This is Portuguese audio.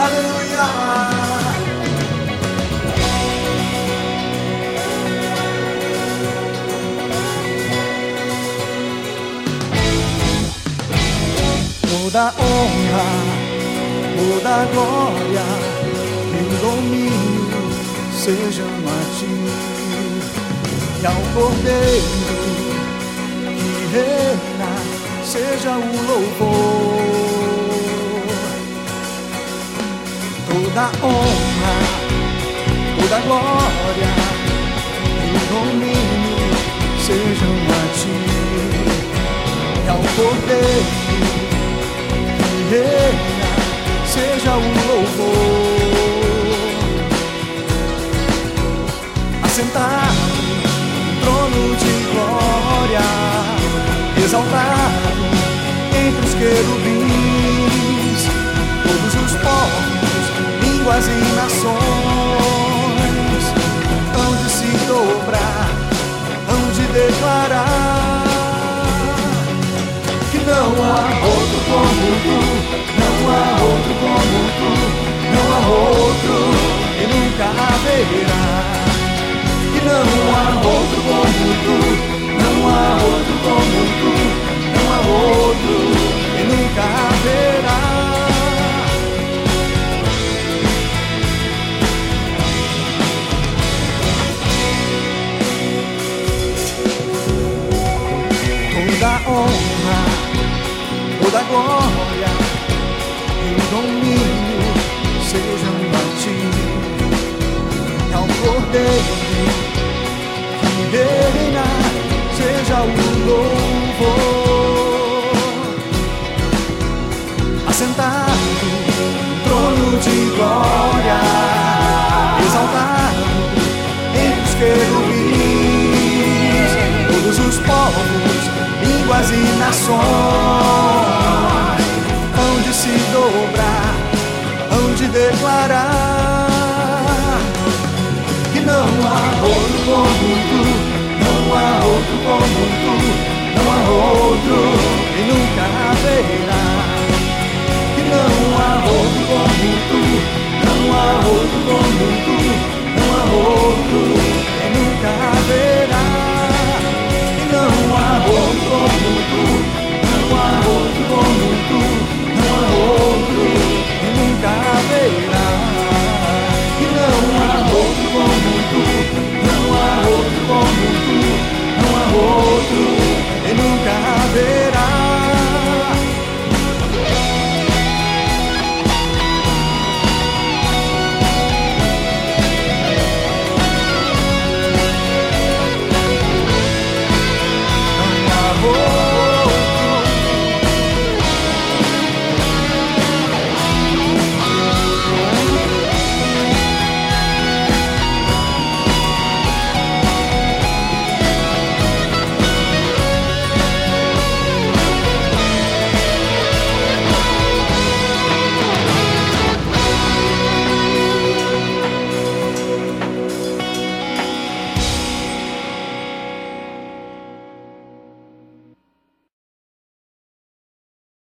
Aleluia. Toda honra, toda glória e o domínio sejam a ti e ao Cordeiro que reina seja o louvor. Toda honra, toda glória e o domínio sejam a ti e ao Cordeiro reina, seja o louvor. Assentado no trono de glória, exaltado entre os querubins, todos os povos, línguas e nações hão de se dobrar, hão de declarar que não há outro como tu, não há outro como tu, não há outro e nunca haverá. Que não há outro como tu, não há outro como tu, não há outro e nunca haverá. Toda honra, toda glória e o domínio sejam a ti e ao Cordeiro que reina seja o louvor. Assentado no trono de glória, exaltado entre os querubins, todos os povos, línguas e nações hão de se dobrar, hão de declarar que não há outro como tu, não há outro como tu, não há outro e nunca